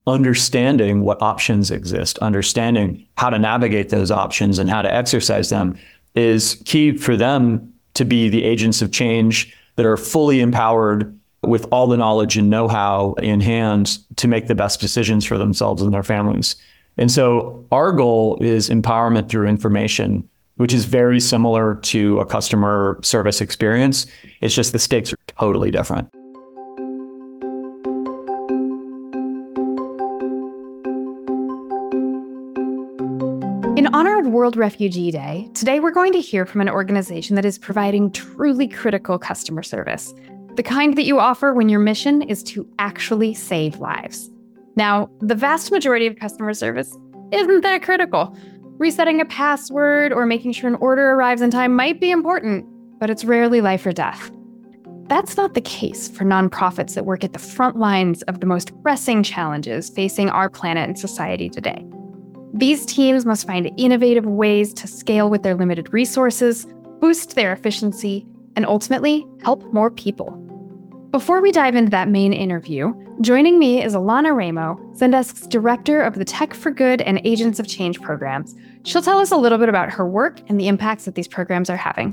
understanding what options exist, understanding how to navigate those options and how to exercise them is key for them to be the agents of change that are fully empowered with all the knowledge and know-how in hand to make the best decisions for themselves and their families. And so our goal is empowerment through information, which is very similar to a customer service experience. It's just the stakes are totally different. In honor of World Refugee Day, today we're going to hear from an organization that is providing truly critical customer service, the kind that you offer when your mission is to actually save lives. Now, the vast majority of customer service isn't that critical. Resetting a password or making sure an order arrives in time might be important, but it's rarely life or death. That's not the case for nonprofits that work at the front lines of the most pressing challenges facing our planet and society today. These teams must find innovative ways to scale with their limited resources, boost their efficiency, and ultimately help more people. Before we dive into that main interview, joining me is Alana Ramo, Zendesk's Director of the Tech for Good and Agents of Change programs. She'll tell us a little bit about her work and the impacts that these programs are having.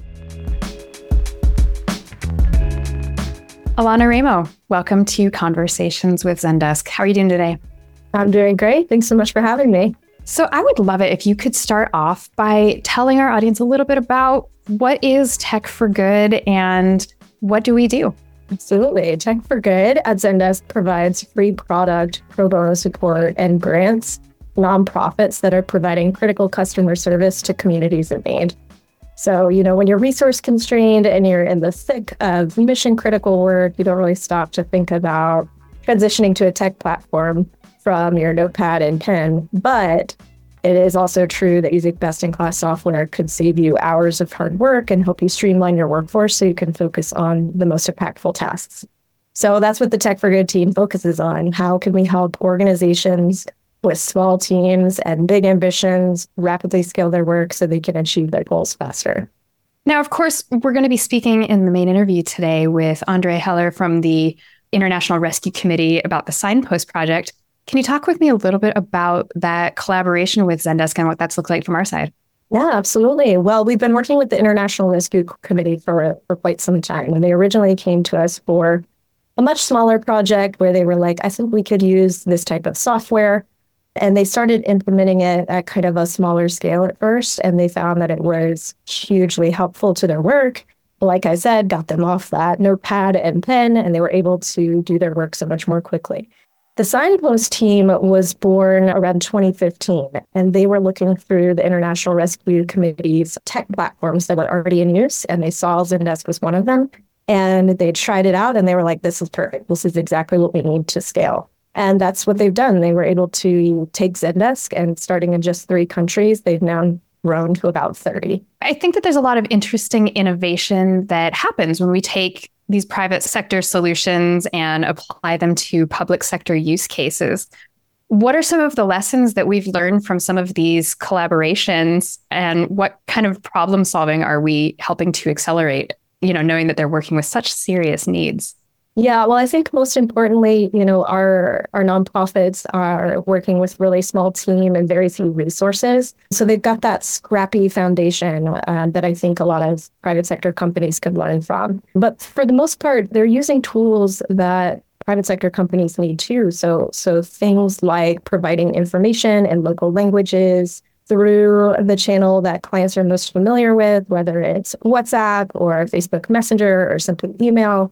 Alana Ramo, welcome to Conversations with Zendesk. How are you doing today? I'm doing great. Thanks so much for having me. So I would love it if you could start off by telling our audience a little bit about what is Tech for Good and what do we do? Absolutely. Tech for Good at Zendesk provides free product, pro bono support, and grants nonprofits that are providing critical customer service to communities in need. So, when you're resource constrained and you're in the thick of mission critical work, you don't really stop to think about transitioning to a tech platform from your notepad and pen. But it is also true that using best-in-class software could save you hours of hard work and help you streamline your workforce so you can focus on the most impactful tasks. So that's what the Tech for Good team focuses on. How can we help organizations with small teams and big ambitions rapidly scale their work so they can achieve their goals faster? Now, of course, we're going to be speaking in the main interview today with Andre Heller from the International Rescue Committee about the Signpost project. Can you talk with me a little bit about that collaboration with Zendesk and what that's looked like from our side? Yeah, absolutely. Well, we've been working with the International Rescue Committee for quite some time. And they originally came to us for a much smaller project where they were like, I think we could use this type of software. And they started implementing it at kind of a smaller scale at first. And they found that it was hugely helpful to their work. Like I said, got them off that notepad and pen, and they were able to do their work so much more quickly. The Signpost team was born around 2015, and they were looking through the International Rescue Committee's tech platforms that were already in use, and they saw Zendesk was one of them. And they tried it out, and they were like, this is perfect. This is exactly what we need to scale. And that's what they've done. They were able to take Zendesk, and starting in just 3 countries, they've now grown to about 30. I think that there's a lot of interesting innovation that happens when we take these private sector solutions and apply them to public sector use cases. What are some of the lessons that we've learned from some of these collaborations, and what kind of problem solving are we helping to accelerate, knowing that they're working with such serious needs? Yeah, well, I think most importantly, our nonprofits are working with really small team and very few resources. So they've got that scrappy foundation that I think a lot of private sector companies could learn from. But for the most part, they're using tools that private sector companies need too. So things like providing information in local languages through the channel that clients are most familiar with, whether it's WhatsApp or Facebook Messenger or simply email.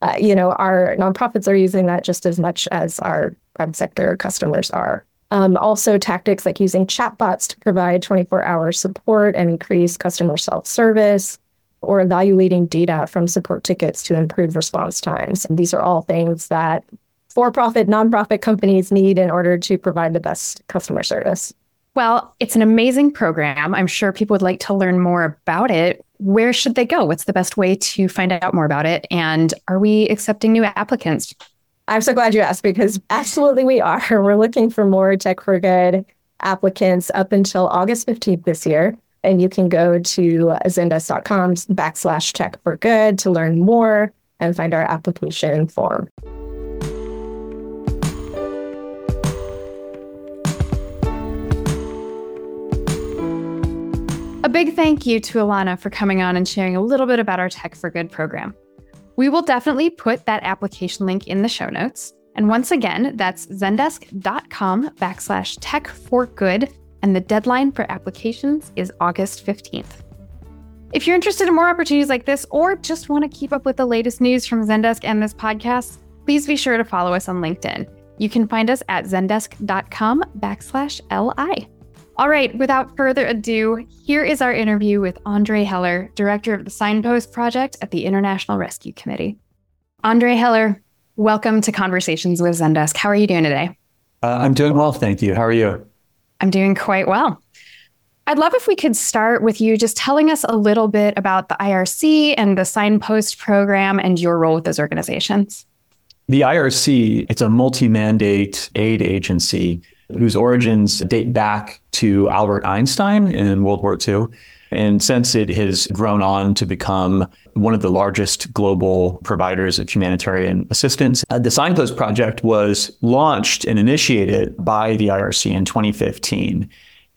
Our nonprofits are using that just as much as our private sector customers are. Also, tactics like using chatbots to provide 24-hour support and increase customer self-service, or evaluating data from support tickets to improve response times. And these are all things that for-profit, nonprofit companies need in order to provide the best customer service. Well, it's an amazing program. I'm sure people would like to learn more about it. Where should they go? What's the best way to find out more about it? And are we accepting new applicants? I'm so glad you asked, because absolutely we are. We're looking for more Tech for Good applicants up until August 15th this year. And you can go to zendesk.com/tech for good to learn more and find our application form. A big thank you to Alana for coming on and sharing a little bit about our Tech for Good program. We will definitely put that application link in the show notes. And once again, that's zendesk.com/tech4good, and the deadline for applications is August 15th. If you're interested in more opportunities like this, or just want to keep up with the latest news from Zendesk and this podcast, please be sure to follow us on LinkedIn. You can find us at zendesk.com/li. All right, without further ado, here is our interview with Andre Heller, Director of the Signpost Project at the International Rescue Committee. Andre Heller, welcome to Conversations with Zendesk. How are you doing today? I'm doing well, thank you. How are you? I'm doing quite well. I'd love if we could start with you just telling us a little bit about the IRC and the Signpost program and your role with those organizations. The IRC, it's a multi-mandate aid agency whose origins date back to Albert Einstein in World War II. And since it has grown on to become one of the largest global providers of humanitarian assistance, the Signpost Project was launched and initiated by the IRC in 2015.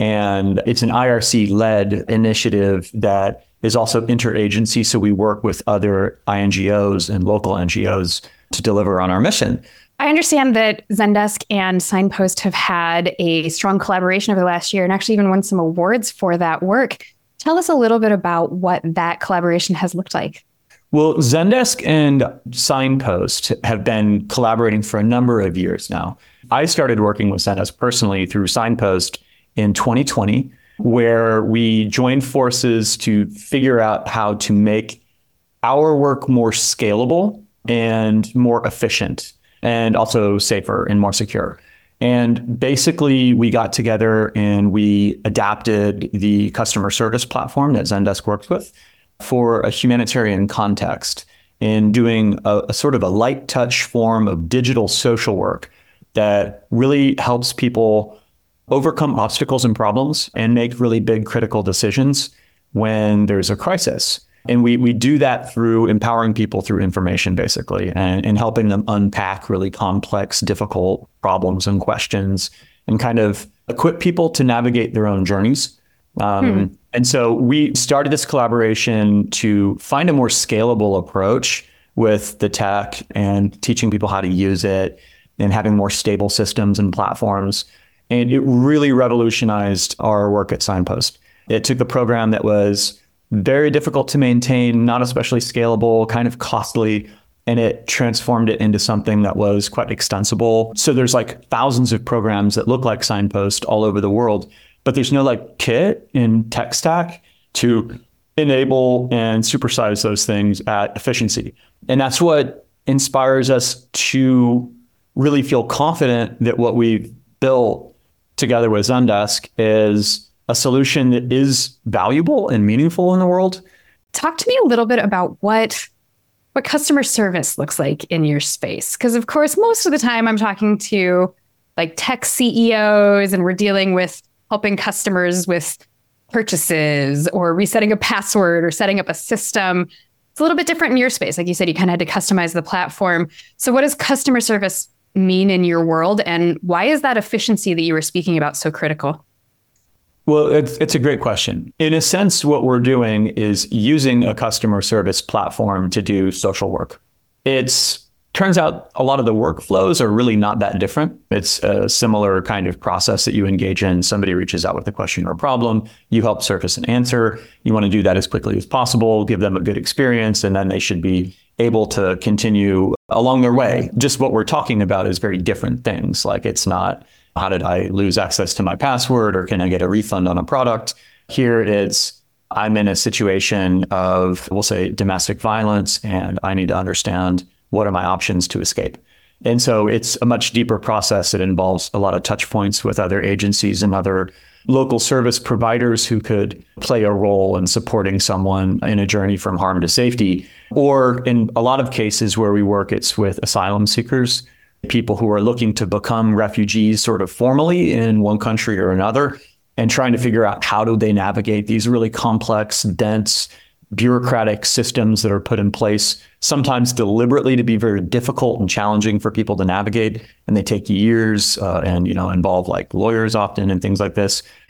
And it's an IRC-led initiative that is also interagency. So we work with other INGOs and local NGOs to deliver on our mission. I understand that Zendesk and Signpost have had a strong collaboration over the last year and actually even won some awards for that work. Tell us a little bit about what that collaboration has looked like. Well, Zendesk and Signpost have been collaborating for a number of years now. I started working with Zendesk personally through Signpost in 2020, where we joined forces to figure out how to make our work more scalable and more efficient, and also safer and more secure. And basically, we got together and we adapted the customer service platform that Zendesk works with for a humanitarian context in doing a sort of a light touch form of digital social work that really helps people overcome obstacles and problems and make really big critical decisions when there's a crisis. And we do that through empowering people through information, basically, and helping them unpack really complex, difficult problems and questions and kind of equip people to navigate their own journeys. And so we started this collaboration to find a more scalable approach with the tech and teaching people how to use it and having more stable systems and platforms. And it really revolutionized our work at Signpost. It took the program that was very difficult to maintain, not especially scalable, kind of costly, and it transformed it into something that was quite extensible. So there's like thousands of programs that look like Signpost all over the world, but there's no like kit and tech stack to enable and supersize those things at efficiency. And that's what inspires us to really feel confident that what we've built together with Zendesk is a solution that is valuable and meaningful in the world. Talk to me a little bit about what customer service looks like in your space. Because of course, most of the time I'm talking to like tech CEOs and we're dealing with helping customers with purchases or resetting a password or setting up a system. It's a little bit different in your space. Like you said, you kind of had to customize the platform. So what does customer service mean in your world? And why is that efficiency that you were speaking about so critical? Well, it's a great question. In a sense, what we're doing is using a customer service platform to do social work. Turns out a lot of the workflows are really not that different. It's a similar kind of process that you engage in. Somebody reaches out with a question or a problem. You help surface an answer. You want to do that as quickly as possible, give them a good experience, and then they should be able to continue along their way. Just what we're talking about is very different things. Like it's not, how did I lose access to my password or can I get a refund on a product? Here it's, I'm in a situation of, we'll say, domestic violence, and I need to understand what are my options to escape. And so it's a much deeper process that involves a lot of touch points with other agencies and other local service providers who could play a role in supporting someone in a journey from harm to safety. Or in a lot of cases where we work, it's with asylum seekers, people who are looking to become refugees sort of formally in one country or another, and trying to figure out how do they navigate these really complex, dense, bureaucratic systems that are put in place, sometimes deliberately to be very difficult and challenging for people to navigate. And they take years and involve like lawyers often and things like this.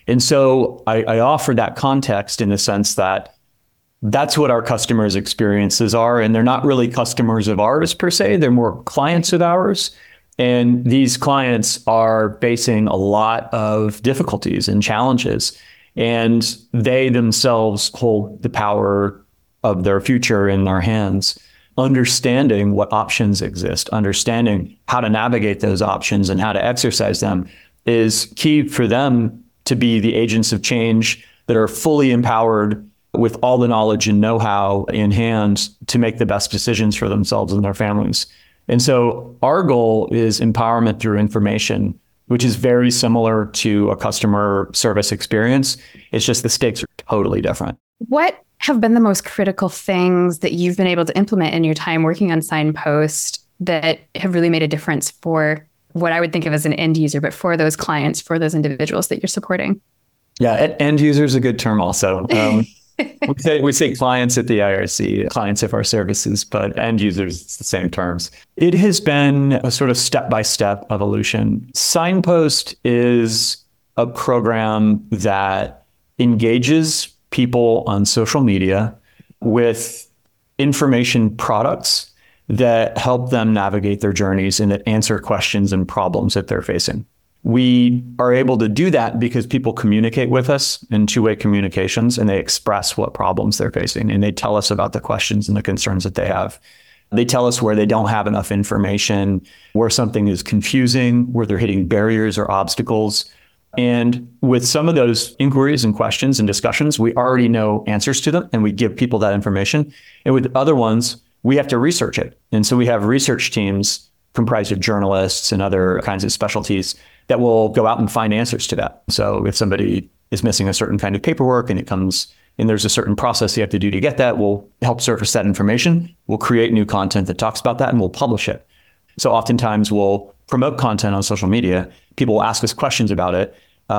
And so I offer that context in the sense that that's what our customers' experiences are. And they're not really customers of ours per se, they're more clients of ours. And these clients are facing a lot of difficulties and challenges. And they themselves hold the power of their future in their hands. Understanding what options exist, understanding how to navigate those options and how to exercise them is key for them to be the agents of change that are fully empowered with all the knowledge and know-how in hand to make the best decisions for themselves and their families. And so our goal is empowerment through information, which is very similar to a customer service experience. It's just the stakes are totally different. What have been the most critical things that you've been able to implement in your time working on Signpost that have really made a difference for what I would think of as an end user, but for those clients, for those individuals that you're supporting? Yeah, end user is a good term also. We say clients at the IRC, clients of our services, but end users, it's the same terms. It has been a sort of step-by-step evolution. Signpost is a program that engages people on social media with information products that help them navigate their journeys and that answer questions and problems that they're facing. We are able to do that because people communicate with us in two-way communications, and they express what problems they're facing, and they tell us about the questions and the concerns that they have. They tell us where they don't have enough information, where something is confusing, where they're hitting barriers or obstacles. And with some of those inquiries and questions and discussions, we already know answers to them, and we give people that information. And with other ones, we have to research it. And so we have research teams comprised of journalists and other kinds of specialties that will go out and find answers to that. So if somebody is missing a certain kind of paperwork and it comes and there's a certain process you have to do to get that, we'll help surface that information. We'll create new content that talks about that and we'll publish it. So oftentimes we'll promote content on social media. People will ask us questions about it.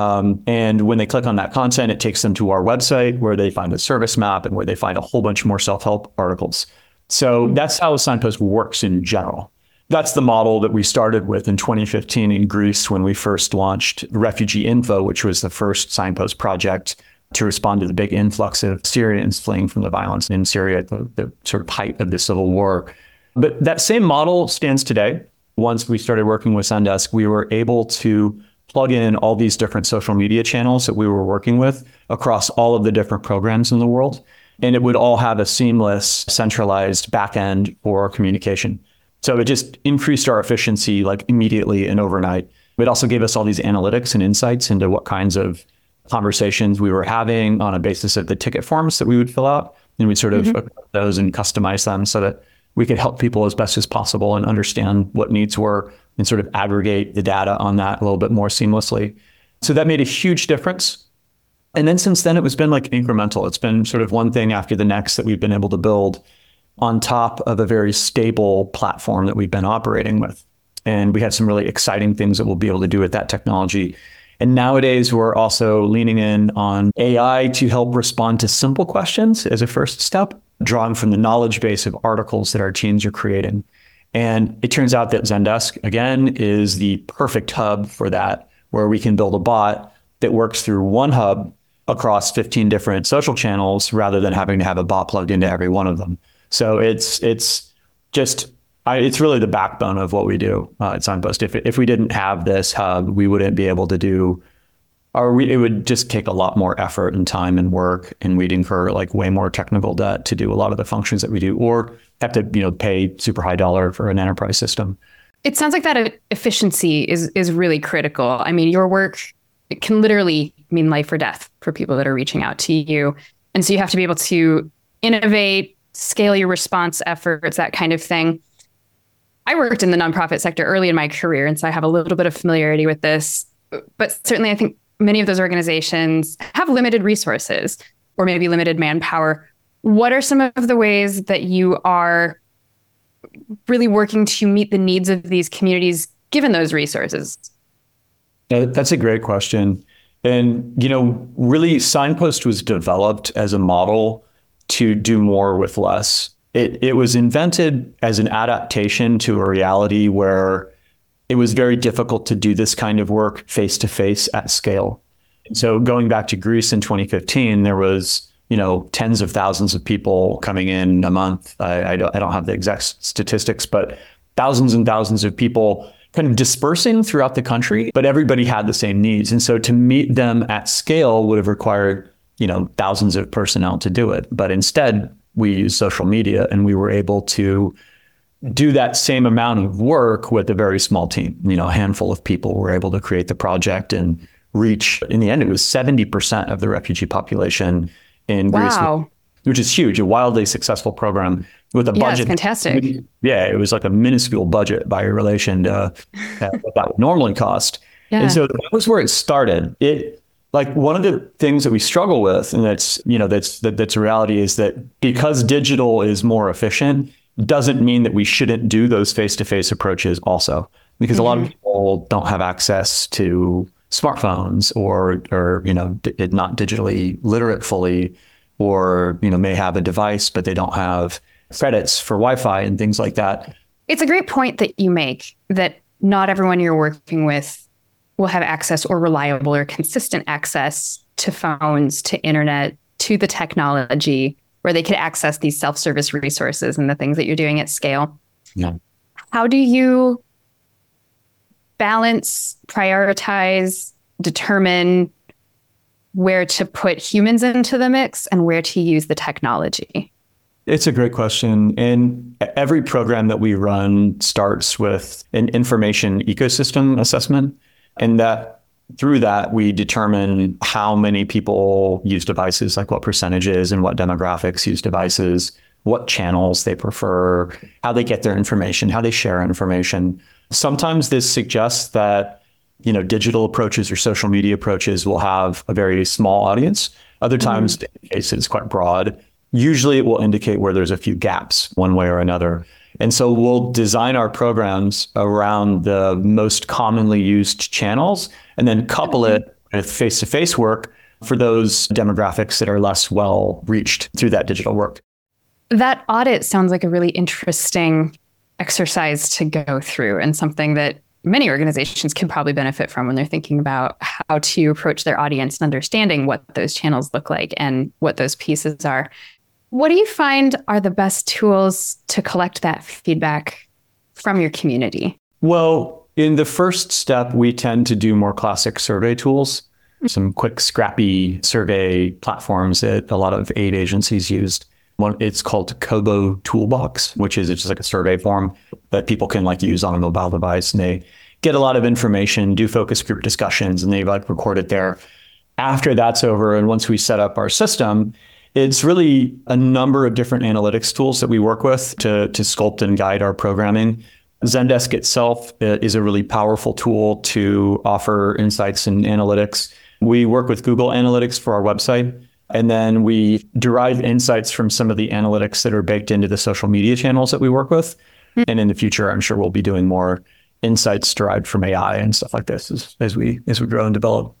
And when they click on that content, it takes them to our website where they find a service map and where they find a whole bunch more self-help articles. So that's how Signpost works in general. That's the model that we started with in 2015 in Greece when we first launched Refugee Info, which was the first Signpost project to respond to the big influx of Syrians fleeing from the violence in Syria at the sort of height of the civil war. But that same model stands today. Once we started working with Zendesk, we were able to plug in all these different social media channels that we were working with across all of the different programs in the world. And it would all have a seamless, centralized backend for communication. So it just increased our efficiency like immediately and overnight. It also gave us all these analytics and insights into what kinds of conversations we were having on a basis of the ticket forms that we would fill out. And we'd sort of those and customize them so that we could help people as best as possible and understand what needs were and sort of aggregate the data on that a little bit more seamlessly. So that made a huge difference. And then since then, it was been like incremental. It's been sort of one thing after the next that we've been able to build on top of a very stable platform that we've been operating with. And we had some really exciting things that we'll be able to do with that technology. And nowadays, we're also leaning in on AI to help respond to simple questions as a first step, drawing from the knowledge base of articles that our teams are creating. And it turns out that Zendesk, again, is the perfect hub for that, where we can build a bot that works through one hub across 15 different social channels rather than having to have a bot plugged into every one of them. So it's really the backbone of what we do at Signpost. If we didn't have this hub, we wouldn't be able to do, it would just take a lot more effort and time and work, and we'd incur like way more technical debt to do a lot of the functions that we do, or have to pay super high dollar for an enterprise system. It sounds like that efficiency is really critical. I mean, your work, it can literally mean life or death for people that are reaching out to you. And so you have to be able to innovate, scale your response efforts, that kind of thing. I worked in the nonprofit sector early in my career, and so I have a little bit of familiarity with this. But certainly, I think many of those organizations have limited resources or maybe limited manpower. What are some of the ways that you are really working to meet the needs of these communities, given those resources? That's a great question. And, really, Signpost was developed as a model to do more with less. It was invented as an adaptation to a reality where it was very difficult to do this kind of work face-to-face at scale. So going back to Greece in 2015, there was, tens of thousands of people coming in a month. I don't have the exact statistics, but thousands and thousands of people kind of dispersing throughout the country, but everybody had the same needs. And so to meet them at scale would have required, thousands of personnel to do it. But instead, we used social media, and we were able to do that same amount of work with a very small team. A handful of people were able to create the project and reach, in the end, it was 70% of the refugee population in Greece, which is huge, a wildly successful program with a budget. It's fantastic. Yeah, it was like a minuscule budget by relation to what that would normally cost. Yeah. And so that was where it started. One of the things that we struggle with, and that's a reality, is that because digital is more efficient, doesn't mean that we shouldn't do those face-to-face approaches also, because a lot of people don't have access to smartphones or not digitally literate fully, or may have a device but they don't have credits for Wi-Fi and things like that. It's a great point that you make, that not everyone you're working with will have access or reliable or consistent access to phones, to internet, to the technology where they could access these self-service resources and the things that you're doing at scale. Yeah. How do you balance, prioritize, determine where to put humans into the mix and where to use the technology? It's a great question. And every program that we run starts with an information ecosystem assessment. And through that, we determine how many people use devices, like what percentages and what demographics use devices, what channels they prefer, how they get their information, how they share information. Sometimes this suggests that, digital approaches or social media approaches will have a very small audience. Other times, it indicates it's quite broad. Usually it will indicate where there's a few gaps one way or another. And so we'll design our programs around the most commonly used channels and then couple it with face-to-face work for those demographics that are less well reached through that digital work. That audit sounds like a really interesting exercise to go through, and something that many organizations can probably benefit from when they're thinking about how to approach their audience and understanding what those channels look like and what those pieces are. What do you find are the best tools to collect that feedback from your community? Well, in the first step, we tend to do more classic survey tools, some quick, scrappy survey platforms that a lot of aid agencies used. It's called Kobo Toolbox, which is just like a survey form that people can use on a mobile device. And they get a lot of information, do focus group discussions, and they record it there. After that's over, and once we set up our system, it's really a number of different analytics tools that we work with to sculpt and guide our programming. Zendesk itself is a really powerful tool to offer insights and analytics. We work with Google Analytics for our website, and then we derive insights from some of the analytics that are baked into the social media channels that we work with. And in the future, I'm sure we'll be doing more insights derived from AI and stuff like this as we grow and develop.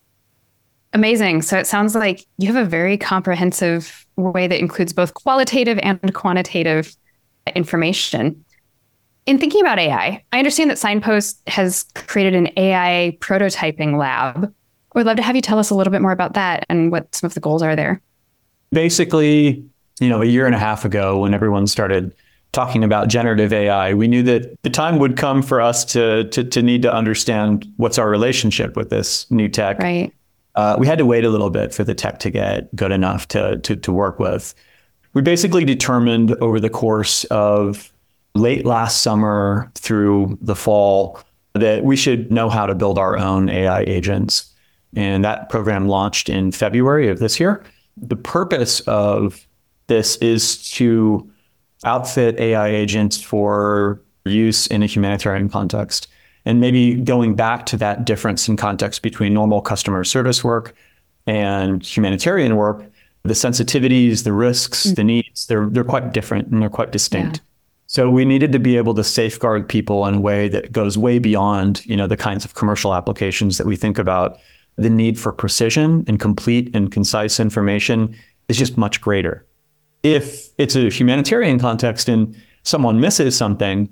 Amazing. So it sounds like you have a very comprehensive way that includes both qualitative and quantitative information. In thinking about AI, I understand that Signpost has created an AI prototyping lab. I would love to have you tell us a little bit more about that and what some of the goals are there. Basically, a year and a half ago, when everyone started talking about generative AI, we knew that the time would come for us to need to understand what's our relationship with this new tech. Right. We had to wait a little bit for the tech to get good enough to work with. We basically determined over the course of late last summer through the fall that we should know how to build our own AI agents. And that program launched in February of this year. The purpose of this is to outfit AI agents for use in a humanitarian context. And maybe going back to that difference in context between normal customer service work and humanitarian work, the sensitivities, the risks, the needs, they're quite different and they're quite distinct. Yeah. So we needed to be able to safeguard people in a way that goes way beyond, the kinds of commercial applications that we think about. The need for precision and complete and concise information is just much greater. If it's a humanitarian context and someone misses something,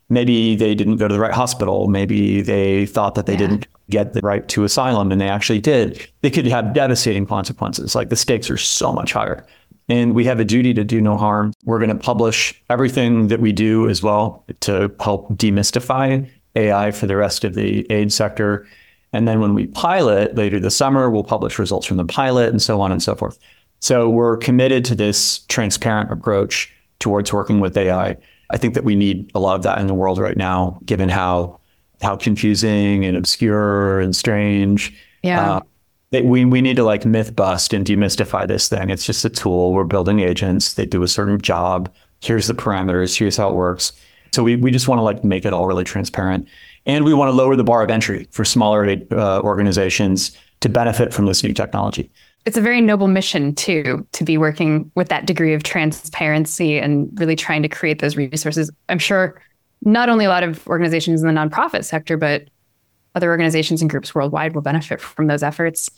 maybe they didn't go to the right hospital. Maybe they thought that they didn't get the right to asylum and they actually did. They could have devastating consequences. Like the stakes are so much higher. And we have a duty to do no harm. We're going to publish everything that we do as well to help demystify AI for the rest of the aid sector. And then when we pilot later this summer, we'll publish results from the pilot and so on and so forth. So we're committed to this transparent approach towards working with AI. I think that we need a lot of that in the world right now, given how confusing and obscure and strange. Yeah. We need to like myth bust and demystify this thing. It's just a tool. We're building agents. They do a certain job. Here's the parameters. Here's how it works. So we just want to like make it all really transparent. And we want to lower the bar of entry for smaller organizations to benefit from this new technology. It's a very noble mission, too, to be working with that degree of transparency and really trying to create those resources. I'm sure not only a lot of organizations in the nonprofit sector, but other organizations and groups worldwide will benefit from those efforts.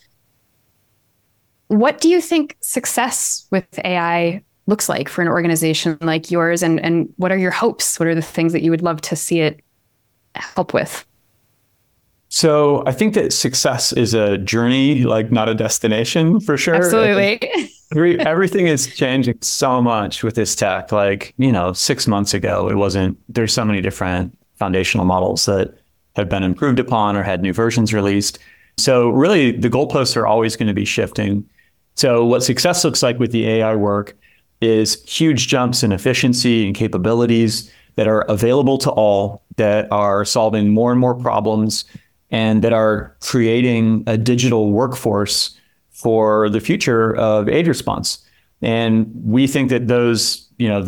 What do you think success with AI looks like for an organization like yours? And what are your hopes? What are the things that you would love to see it help with? So I think that success is a journey, like not a destination for sure. Absolutely. Everything is changing so much with this tech. Like, 6 months ago, there's so many different foundational models that have been improved upon or had new versions released. So really the goalposts are always going to be shifting. So what success looks like with the AI work is huge jumps in efficiency and capabilities that are available to all, that are solving more and more problems, and that are creating a digital workforce for the future of aid response. And we think that those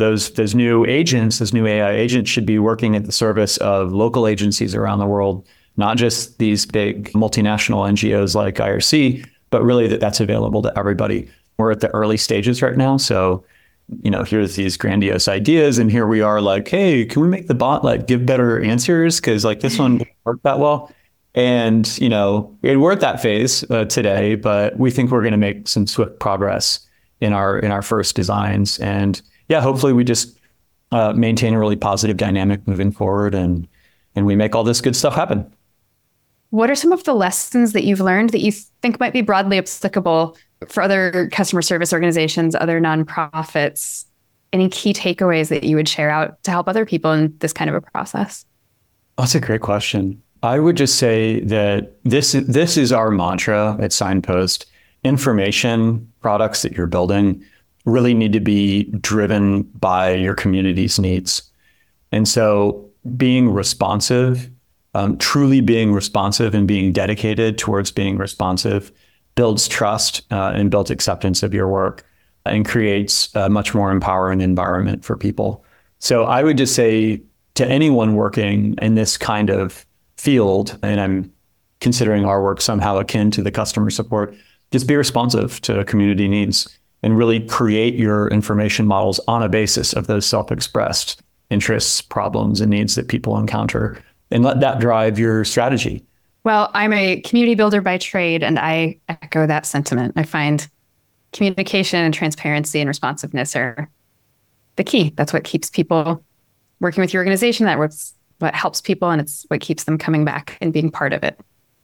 new agents, those new AI agents should be working at the service of local agencies around the world, not just these big multinational NGOs like IRC, but really that's available to everybody. We're at the early stages right now. So, here's these grandiose ideas. And here we are like, hey, can we make the bot like give better answers? Because like this one didn't work that well. And, we're at that phase today, but we think we're going to make some swift progress in our first designs. And yeah, hopefully we just maintain a really positive dynamic moving forward and we make all this good stuff happen. What are some of the lessons that you've learned that you think might be broadly applicable for other customer service organizations, other nonprofits? Any key takeaways that you would share out to help other people in this kind of a process? That's a great question. I would just say that this is our mantra at Signpost. Information products that you're building really need to be driven by your community's needs. And so being responsive, truly being responsive and being dedicated towards being responsive builds trust and builds acceptance of your work and creates a much more empowering environment for people. So I would just say to anyone working in this kind of field, and I'm considering our work somehow akin to the customer support, just be responsive to community needs and really create your information models on a basis of those self-expressed interests, problems, and needs that people encounter, and let that drive your strategy. Well, I'm a community builder by trade, and I echo that sentiment. I find communication and transparency and responsiveness are the key. That's what keeps people working with your organization. That's what helps people, and it's what keeps them coming back and being part of it.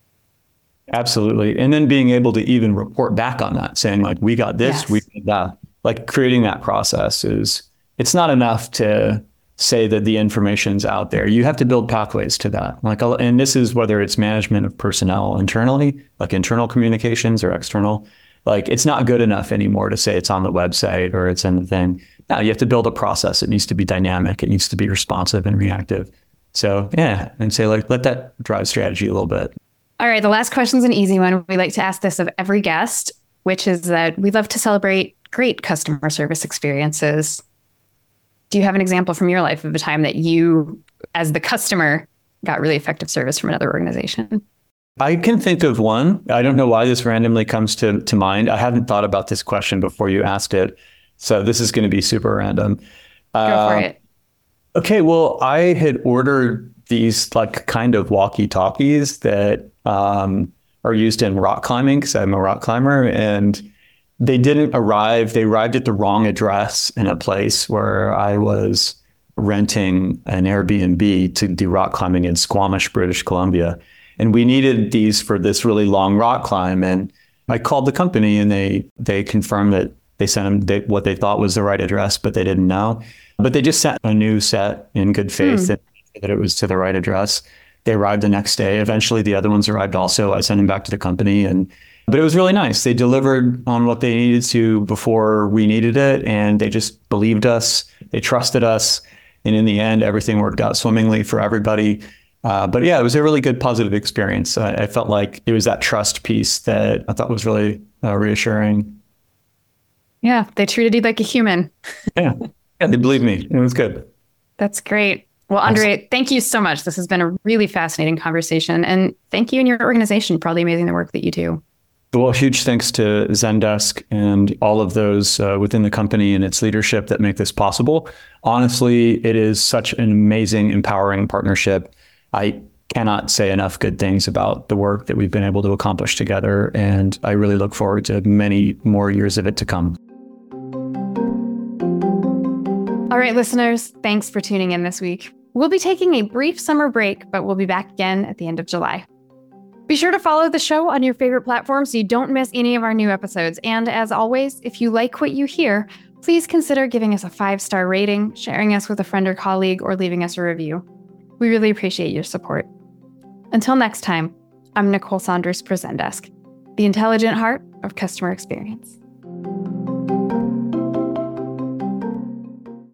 Absolutely. And then being able to even report back on that, saying like, we got this, we did that. Like creating that process it's not enough to say that the information's out there. You have to build pathways to that. And this is whether it's management of personnel internally, like internal communications or external. Like it's not good enough anymore to say it's on the website or it's in the thing. No, you have to build a process. It needs to be dynamic. It needs to be responsive and reactive. So yeah, and say like, let that drive strategy a little bit. All right, the last question's an easy one. We like to ask this of every guest, which is that we love to celebrate great customer service experiences. Do you have an example from your life of a time that you, as the customer, got really effective service from another organization? I can think of one. I don't know why this randomly comes to mind. I hadn't thought about this question before you asked it. So this is going to be super random. Go for it. Okay, well, I had ordered these like kind of walkie-talkies that are used in rock climbing because I'm a rock climber, and they didn't arrive. They arrived at the wrong address in a place where I was renting an Airbnb to do rock climbing in Squamish, British Columbia. And we needed these for this really long rock climb. And I called the company and they confirmed that they sent them what they thought was the right address, but they didn't know. But they just sent a new set in good faith that it was to the right address. They arrived the next day. Eventually, the other ones arrived also. I sent them back to the company. But it was really nice. They delivered on what they needed to before we needed it. And they just believed us. They trusted us. And in the end, everything worked out swimmingly for everybody. But yeah, it was a really good, positive experience. I felt like it was that trust piece that I thought was really reassuring. Yeah, they treated you like a human. Yeah, they believed me. It was good. That's great. Well, Andre, thank you so much. This has been a really fascinating conversation. And thank you and your organization for all the amazing work that you do. Well, huge thanks to Zendesk and all of those within the company and its leadership that make this possible. Honestly, it is such an amazing, empowering partnership. I cannot say enough good things about the work that we've been able to accomplish together. And I really look forward to many more years of it to come. All right, listeners, thanks for tuning in this week. We'll be taking a brief summer break, but we'll be back again at the end of July. Be sure to follow the show on your favorite platform so you don't miss any of our new episodes. And as always, if you like what you hear, please consider giving us a 5-star rating, sharing us with a friend or colleague, or leaving us a review. We really appreciate your support. Until next time, I'm Nicole Saunders for Zendesk, the intelligent heart of customer experience.